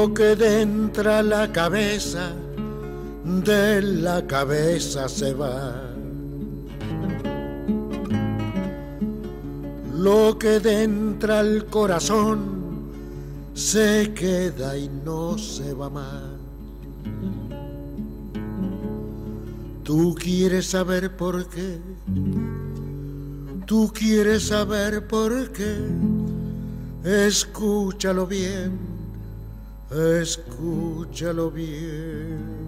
Lo que entra la cabeza, de la cabeza se va. Lo que entra al corazón se queda y no se va más. Tú quieres saber por qué, tú quieres saber por qué. Escúchalo bien, escúchalo bien.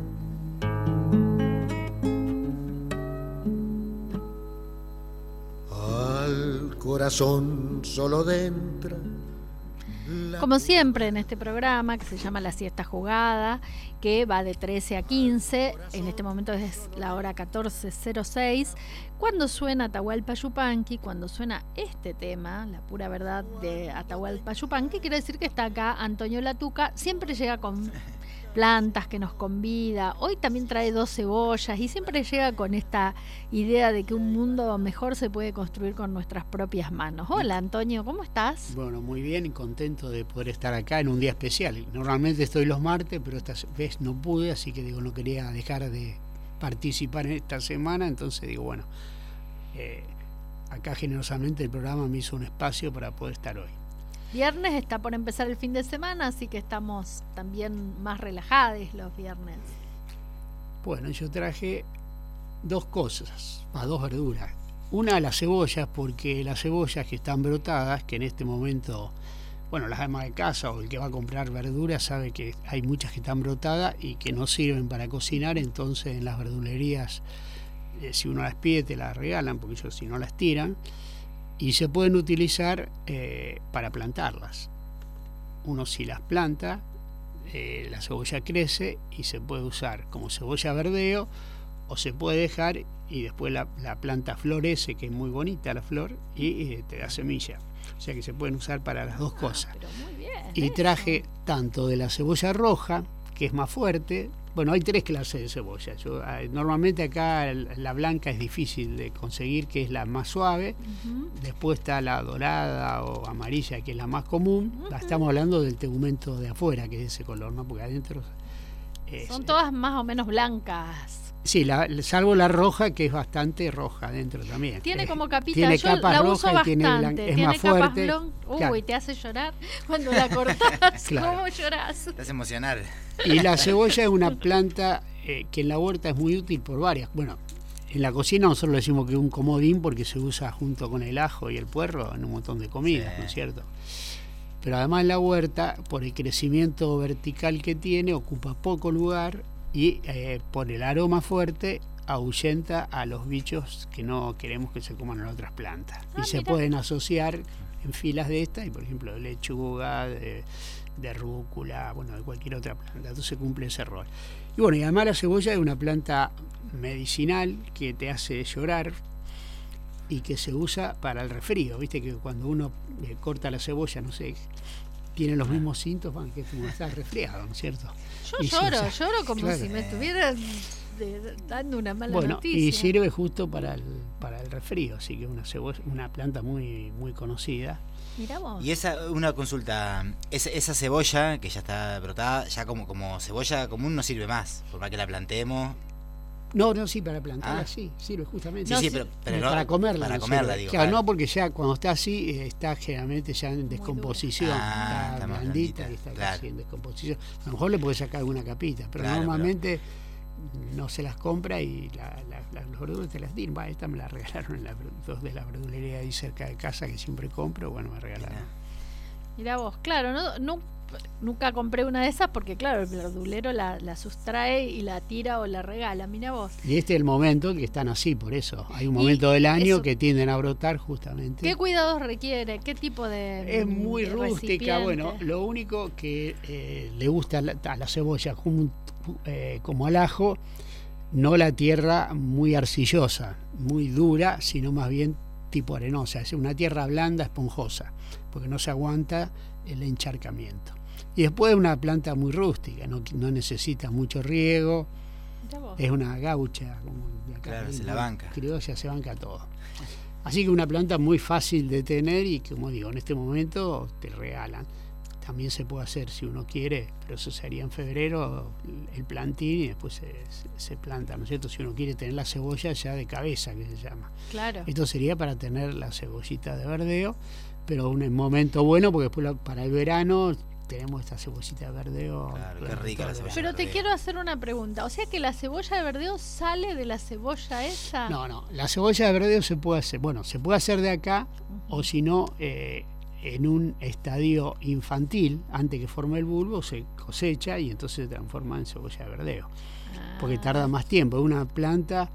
Al corazón solo entra. Como siempre en este programa que se llama La Siesta Jugada, que va de 13 a 15, en este momento es la hora 14:06, cuando suena Atahualpa Yupanqui, cuando suena este tema, La Pura Verdad de Atahualpa Yupanqui, quiere decir que está acá Antonio Latuca, siempre llega con plantas que nos convida, hoy también trae 2 cebollas y siempre llega con esta idea de que un mundo mejor se puede construir con nuestras propias manos. Hola Antonio, ¿cómo estás? Bueno, muy bien y contento de poder estar acá en un día especial. Normalmente estoy los martes, pero esta vez no pude, así que digo, no quería dejar de participar en esta semana, entonces digo, bueno, acá generosamente el programa me hizo un espacio para poder estar hoy. Viernes está por empezar el fin de semana, así que estamos también más relajados los viernes. Bueno, yo traje 2 cosas, 2 verduras. Una, las cebollas, porque las cebollas que están brotadas, que en este momento, bueno, las amas de casa o el que va a comprar verduras sabe que hay muchas que están brotadas y que no sirven para cocinar, entonces en las verdulerías, si uno las pide, te las regalan, porque ellos si no las tiran. Y se pueden utilizar para plantarlas. Uno si las planta, la cebolla crece y se puede usar como cebolla verdeo, o se puede dejar y después la planta florece, que es muy bonita la flor, y te da semilla. O sea que se pueden usar para las 2 cosas. Pero muy bien, y traje tanto de la cebolla roja, que es más fuerte. Bueno, hay 3 clases de cebolla. Normalmente acá la blanca es difícil de conseguir, que es la más suave. Uh-huh. Después está la dorada o amarilla, que es la más común. Uh-huh. Estamos hablando del tegumento de afuera, que es ese color, ¿no? Porque adentro son todas más o menos blancas. Sí, salvo la roja, que es bastante roja adentro también. Tiene como capita. Tiene yo capas la rojas uso bastante. Es tiene más fuerte. Uy, te hace llorar cuando la cortás. Claro. ¿Cómo llorás? Te hace emocionar. Y la cebolla es una planta que en la huerta es muy útil por varias. Bueno, en la cocina nosotros le decimos que es un comodín porque se usa junto con el ajo y el puerro en un montón de comidas, sí. ¿No es cierto? Pero además en la huerta, por el crecimiento vertical que tiene, ocupa poco lugar y por el aroma fuerte ahuyenta a los bichos que no queremos que se coman en otras plantas. Y se pueden asociar en filas de estas, y por ejemplo de lechuga, de rúcula, bueno, de cualquier otra planta. Entonces cumple ese rol. Y bueno, y además la cebolla es una planta medicinal que te hace llorar y que se usa para el resfrío. Viste que cuando uno corta la cebolla, no sé, tiene los mismos síntomas que como está resfriado, ¿no es cierto? Yo lloro como claro. Si me estuvieran dando una mala noticia. Y sirve justo para el resfrío, así que una planta muy, muy conocida. Mirá vos. Y una consulta, esa cebolla que ya está brotada, ya como cebolla común no sirve más, por más que la plantemos. No, sí, para plantarla sí, sirve justamente. Sí, pero para comerla. Para comerla, digo. Claro, no, porque ya cuando está así, está generalmente ya en descomposición. Está blandita y está casi en descomposición. A lo mejor le puede sacar alguna capita, pero normalmente no se las compra y los verduros te las tiran. Esta me la regalaron en dos de la verdulería ahí cerca de casa que siempre compro, bueno, me regalaron. Mirá vos, claro, nunca compré una de esas porque claro, el verdulero la sustrae y la tira o la regala, mirá vos. Y este es el momento que están así, por eso. Hay un momento del año que tienden a brotar justamente. ¿Qué cuidados requiere? ¿Qué tipo de Es muy rústica, bueno, lo único que le gusta a la cebolla como al ajo, no la tierra muy arcillosa, muy dura, sino más bien tipo arenosa, es una tierra blanda, esponjosa, porque no se aguanta el encharcamiento. Y después es una planta muy rústica, no necesita mucho riego, es una gaucha, como de acá, claro, se la banca. Criolla, se banca todo. Así que una planta muy fácil de tener y, como digo, en este momento te regalan. también se puede hacer si uno quiere, pero eso se haría en febrero, el plantín, y después se planta, ¿no es cierto? Si uno quiere tener la cebolla ya de cabeza, que se llama. Claro. Esto sería para tener la cebollita de verdeo, pero un momento bueno, porque después para el verano tenemos esta cebollita de verdeo. Claro, qué rica la cebolla. Pero te quiero hacer una pregunta. O sea que la cebolla de verdeo sale de la cebolla esa. No, la cebolla de verdeo se puede hacer, bueno, se puede hacer de acá, o si no, en un estadio infantil, antes que forme el bulbo, se cosecha y entonces se transforma en cebolla de verdeo. Porque tarda más tiempo. Es una planta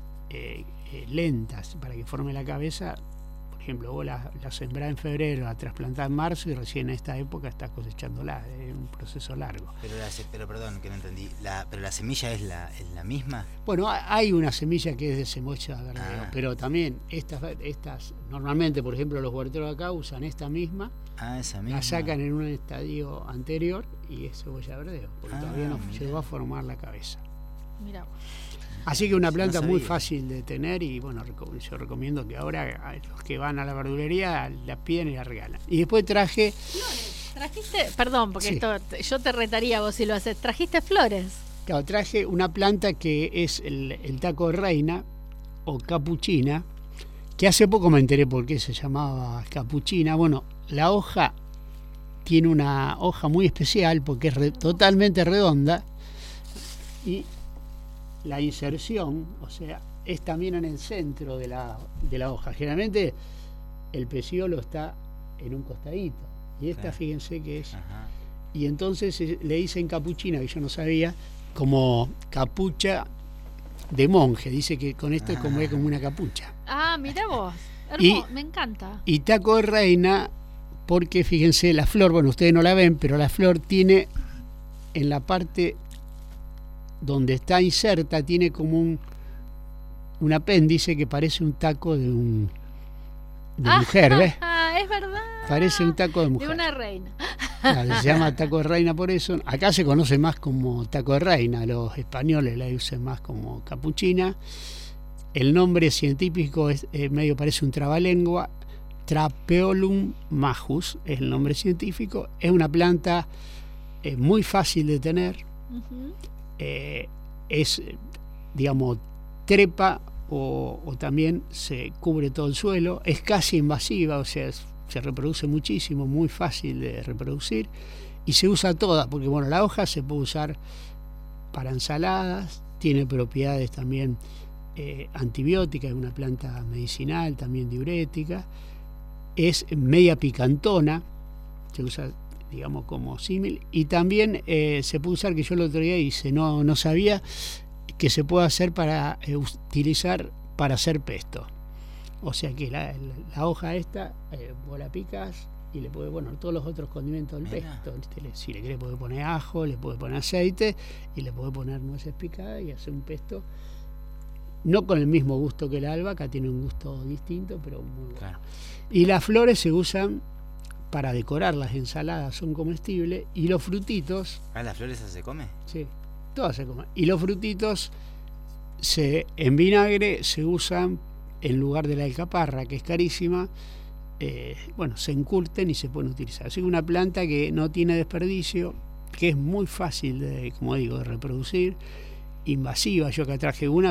lenta para que forme la cabeza. Por ejemplo, vos la sembrás en febrero, la trasplantás en marzo y recién en esta época estás cosechándola. Es un proceso largo. Pero perdón, que no entendí. ¿Pero la semilla es la misma? Bueno, hay una semilla que es de cebolla de verdeo, pero también estas normalmente, por ejemplo, los huerteros de acá usan esta misma. Esa misma. La sacan en un estadio anterior y es cebolla de verdeo, porque todavía no llegó a formar la cabeza. Mira. Así que una planta muy fácil de tener y bueno, yo recomiendo que ahora los que van a la verdulería la piden y la regalan. Y después traje... Flores. ¿Trajiste? Perdón, porque Sí. esto yo te retaría vos si lo haces. ¿Trajiste flores? Claro, traje una planta que es el taco de reina o capuchina, que hace poco me enteré por qué se llamaba capuchina. Bueno, la hoja tiene una hoja muy especial porque es totalmente redonda y la inserción, o sea, es también en el centro de la hoja. Generalmente el pecíolo está en un costadito y esta, fíjense que es... Ajá. Y entonces le dicen capuchina, que yo no sabía, como capucha de monje. Dice que con esto es como una capucha. Ah, mira vos. Me encanta. Y taco de reina, porque fíjense, la flor, bueno, ustedes no la ven, pero la flor tiene en la parte donde está inserta, tiene como un apéndice que parece un taco de mujer, ¿ves? Ah, es verdad. Parece un taco de mujer. De una reina. Claro, se llama taco de reina por eso. Acá se conoce más como taco de reina, los españoles la usan más como capuchina. El nombre científico es medio parece un trabalengua. Trapeolum majus es el nombre científico. Es una planta muy fácil de tener. Es, digamos, trepa o también se cubre todo el suelo. Es casi invasiva, o sea, se reproduce muchísimo, muy fácil de reproducir y se usa toda, porque bueno, la hoja se puede usar para ensaladas, tiene propiedades también antibióticas, es una planta medicinal, también diurética, es media picantona, se usa digamos como símil, y también se puede usar, que yo el otro día hice, no sabía que se puede hacer para utilizar para hacer pesto. O sea que la hoja esta, vos la picas y le podés poner todos los otros condimentos del pesto. Si le querés podés poner ajo, le podés poner aceite y le podés poner nueces picadas y hacer un pesto. No con el mismo gusto que la albahaca, tiene un gusto distinto, pero muy bueno. Claro. Y las flores se usan para decorar las ensaladas, son comestibles. Y los frutitos... ¿Las flores se come? Sí, todas se comen. Y los frutitos en vinagre se usan en lugar de la alcaparra, que es carísima, se encurten y se pueden utilizar. Así que una planta que no tiene desperdicio, que es muy fácil de, como digo, de reproducir, invasiva, yo acá traje una,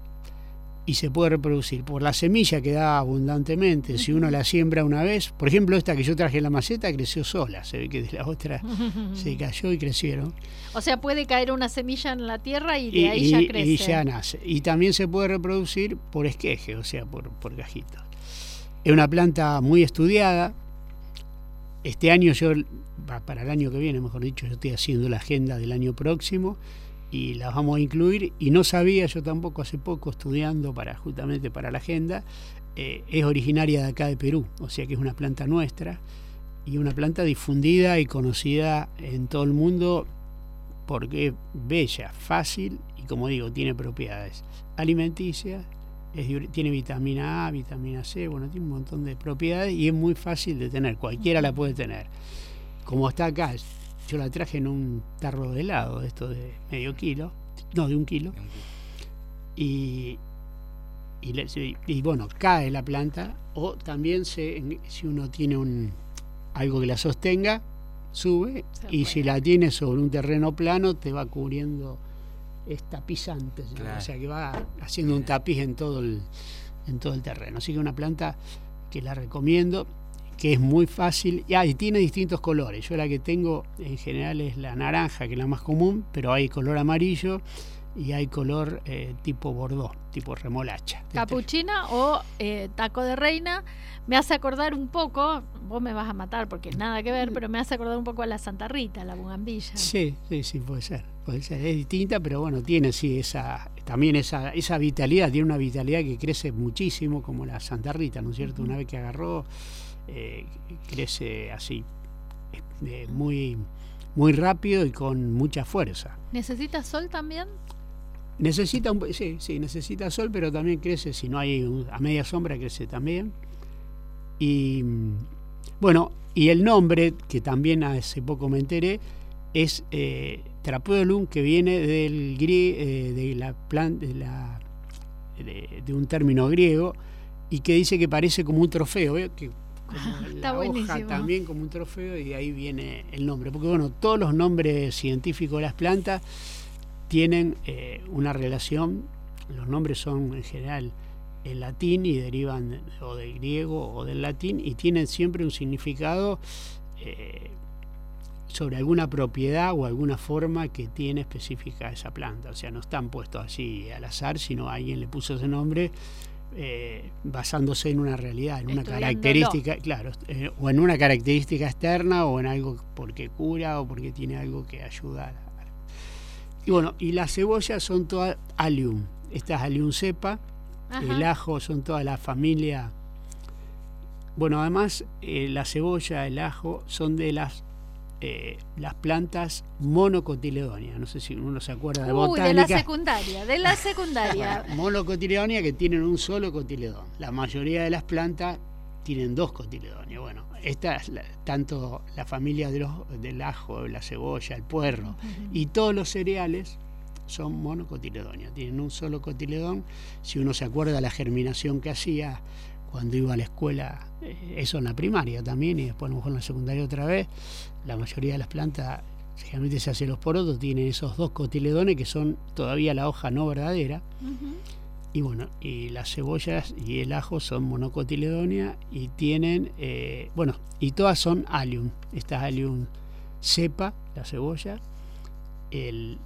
y se puede reproducir por la semilla que da abundantemente. Si uno la siembra una vez, por ejemplo esta que yo traje en la maceta creció sola, se ve que de la otra se cayó y crecieron. O sea, puede caer una semilla en la tierra y de ahí ya crece. Y ya nace. Y también se puede reproducir por esqueje, o sea, por gajitos. Es una planta muy estudiada. Este año para el año que viene, mejor dicho, yo estoy haciendo la agenda del año próximo y las vamos a incluir, y no sabía yo tampoco, hace poco estudiando justamente para la agenda, es originaria de acá de Perú, o sea que es una planta nuestra y una planta difundida y conocida en todo el mundo porque es bella, fácil y, como digo, tiene propiedades alimenticias, tiene vitamina A, vitamina C, bueno, tiene un montón de propiedades y es muy fácil de tener, cualquiera la puede tener. Como está acá, yo la traje en un tarro de helado, esto de medio kilo, no, de 1 kilo, y bueno, cae la planta, o también si uno tiene algo que la sostenga, sube, y si la tienes sobre un terreno plano te va cubriendo, es tapizante, claro. O sea que va haciendo un tapiz en todo el terreno. Así que una planta que la recomiendo, que es muy fácil, y tiene distintos colores. Yo la que tengo en general es la naranja, que es la más común, pero hay color amarillo y hay color tipo bordó, tipo remolacha. Capuchina o taco de reina. Me hace acordar un poco, vos me vas a matar porque nada que ver, pero me hace acordar un poco a la Santa Rita, la bugambilla. Sí, puede ser. Es distinta, pero bueno, tiene sí esa vitalidad, tiene una vitalidad que crece muchísimo, como la Santa Rita, ¿no es cierto? Una vez que agarró, crece así, muy, muy rápido y con mucha fuerza. ¿Necesita sol también? Necesita necesita sol, pero también crece, si no hay a media sombra, crece también. Y bueno, y el nombre, que también hace poco me enteré, es Trapeolum, que viene del de un término griego, y que dice que parece como un trofeo, que está la buenísimo. hoja también como un trofeo, y de ahí viene el nombre, porque bueno, todos los nombres científicos de las plantas tienen una relación. Los nombres son en general en latín y derivan o del griego o del latín, y tienen siempre un significado sobre alguna propiedad o alguna forma que tiene específica esa planta. O sea, no están puestos así al azar, sino alguien le puso ese nombre basándose en una realidad, en una característica, claro, o en una característica externa, o en algo porque cura o porque tiene algo que ayuda. Y bueno, y las cebollas son todas Allium. Esta es Allium cepa. Ajá. El ajo son toda la familia. Bueno, además la cebolla, el ajo son de las plantas monocotiledóneas. No sé si uno se acuerda de botánica. De la secundaria. Bueno, monocotiledóneas, que tienen un solo cotiledón. La mayoría de las plantas tienen dos cotiledóneas. Bueno, esta es tanto la familia del ajo, la cebolla, el puerro, y todos los cereales son monocotiledóneas, tienen un solo cotiledón. Si uno se acuerda de la germinación que hacía cuando iba a la escuela, eso en la primaria también, y después a lo mejor en la secundaria otra vez, la mayoría de las plantas, generalmente se hace los porotos, tienen esos dos cotiledones que son todavía la hoja no verdadera. Y bueno, y las cebollas y el ajo son monocotiledóneas y tienen, y todas son Allium. Esta es Allium cepa, la cebolla, el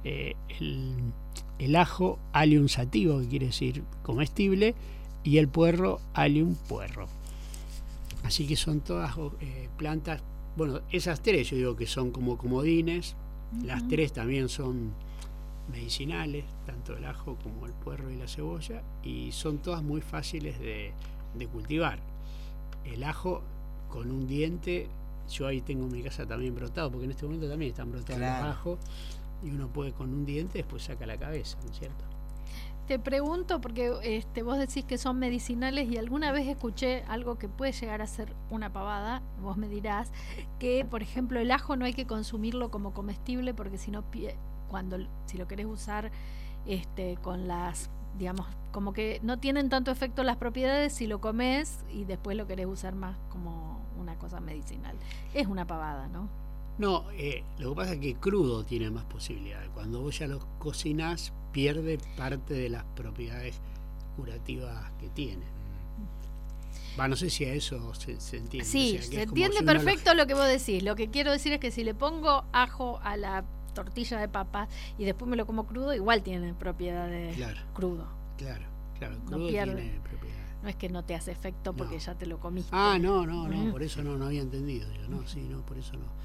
ajo Allium sativa, que quiere decir comestible, y el puerro Allium puerro. Así que son todas plantas, bueno, esas tres yo digo que son como comodines. Las tres también son medicinales, tanto el ajo como el puerro y la cebolla, y son todas muy fáciles de cultivar. El ajo con un diente, yo ahí tengo en mi casa también brotado, porque en este momento también están brotados los ajos, y uno puede con un diente después saca la cabeza, ¿no es cierto? Te pregunto porque vos decís que son medicinales, y alguna vez escuché algo que puede llegar a ser una pavada, vos me dirás, que por ejemplo el ajo no hay que consumirlo como comestible, porque si no, si lo querés usar con las, digamos, como que no tienen tanto efecto las propiedades si lo comes y después lo querés usar más como una cosa medicinal. Es una pavada, ¿no? No, lo que pasa es que crudo tiene más posibilidades. Cuando vos ya lo cocinás, pierde parte de las propiedades curativas que tiene. No sé si a eso se entiende. Sí, o sea, se entiende perfecto lo que vos decís. Lo que quiero decir es que si le pongo ajo a la tortilla de papas y después me lo como crudo, igual tiene propiedades crudo. Claro, crudo no pierde, tiene propiedades. No es que no te hace efecto porque ya te lo comiste. No, por eso no había entendido yo. Por eso no.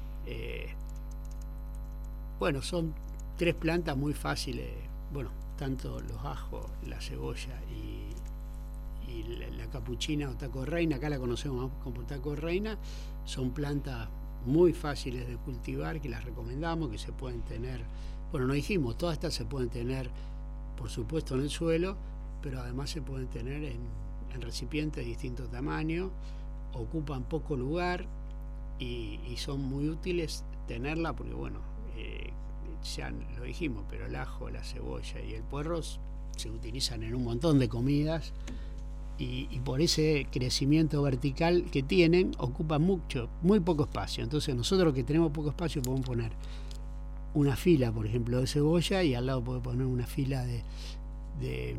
Son tres plantas muy fáciles. Bueno, tanto los ajos, la cebolla y la capuchina o taco de reina, acá la conocemos como taco de reina, son plantas muy fáciles de cultivar, que las recomendamos, que se pueden tener, no dijimos, todas estas se pueden tener, por supuesto, en el suelo, pero además se pueden tener en recipientes de distinto tamaño, ocupan poco lugar y son muy útiles tenerla, porque ya lo dijimos, pero el ajo, la cebolla y el puerro se utilizan en un montón de comidas, y por ese crecimiento vertical que tienen, ocupan muy poco espacio. Entonces nosotros que tenemos poco espacio podemos poner una fila, por ejemplo, de cebolla, y al lado puede poner una fila de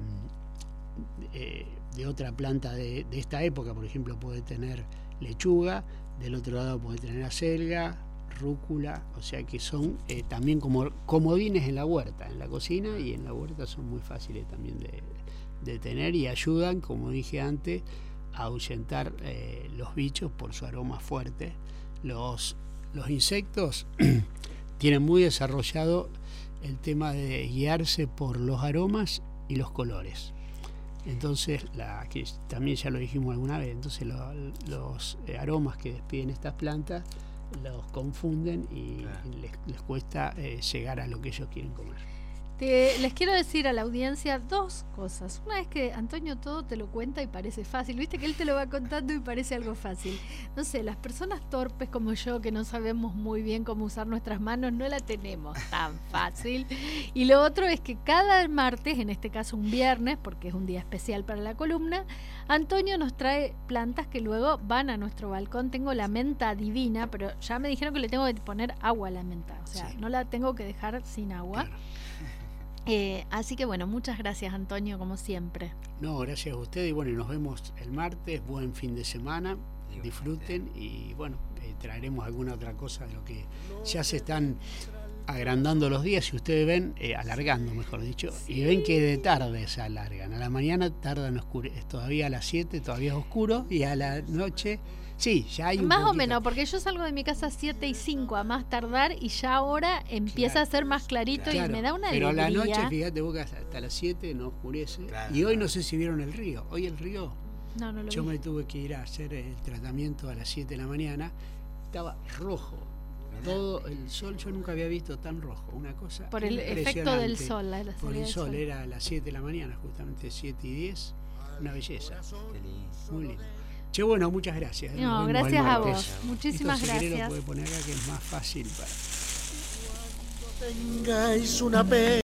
otra planta de esta época. Por ejemplo, puede tener lechuga, del otro lado puede tener acelga, rúcula, o sea que son también como comodines en la huerta, en la cocina y en la huerta son muy fáciles también de tener, y ayudan, como dije antes, a ahuyentar los bichos por su aroma fuerte. Los insectos tienen muy desarrollado el tema de guiarse por los aromas y los colores. Entonces, que también ya lo dijimos alguna vez, entonces los aromas que despiden estas plantas los confunden y les cuesta llegar a lo que ellos quieren comer. Les quiero decir a la audiencia dos cosas. Una es que Antonio todo te lo cuenta y parece fácil. Viste que él te lo va contando y parece algo fácil. No sé, las personas torpes como yo, que no sabemos muy bien cómo usar nuestras manos, no la tenemos tan fácil. Y lo otro es que cada martes, en este caso un viernes, porque es un día especial para la columna, Antonio nos trae plantas que luego van a nuestro balcón. Tengo la menta divina, pero ya me dijeron que le tengo que poner agua a la menta. O sea, no la tengo que dejar sin agua. Claro. Así que bueno, muchas gracias, Antonio, como siempre. No, gracias a ustedes, y bueno, nos vemos el martes. Buen fin de semana, disfruten, y bueno, traeremos alguna otra cosa de lo que ya se están agrandando los días, si ustedes ven, alargando, mejor dicho, y ven que de tarde se alargan. A la mañana tardan todavía a las 7, todavía es oscuro, y a la noche sí, ya hay un más poquito. O menos, porque yo salgo de mi casa a 7:05 a más tardar, y ya ahora empieza a ser más clarito, y me da una pero alegría. Pero a la noche, fíjate vos, hasta las 7 no oscurece. Y hoy no sé si vieron el río. Hoy el río, no lo yo vi. me tuve que ir a hacer el tratamiento a las 7 de la mañana. Estaba rojo. Todo el sol, yo nunca había visto tan rojo. Una cosa por el efecto del sol. Por el sol, era a las 7 de la mañana, justamente 7:10. Una belleza. Muy lindo. Che, bueno, muchas gracias. No, gracias a vos. Muchísimas gracias. Lo puede poner acá, que es más fácil para... Tengáis una pena.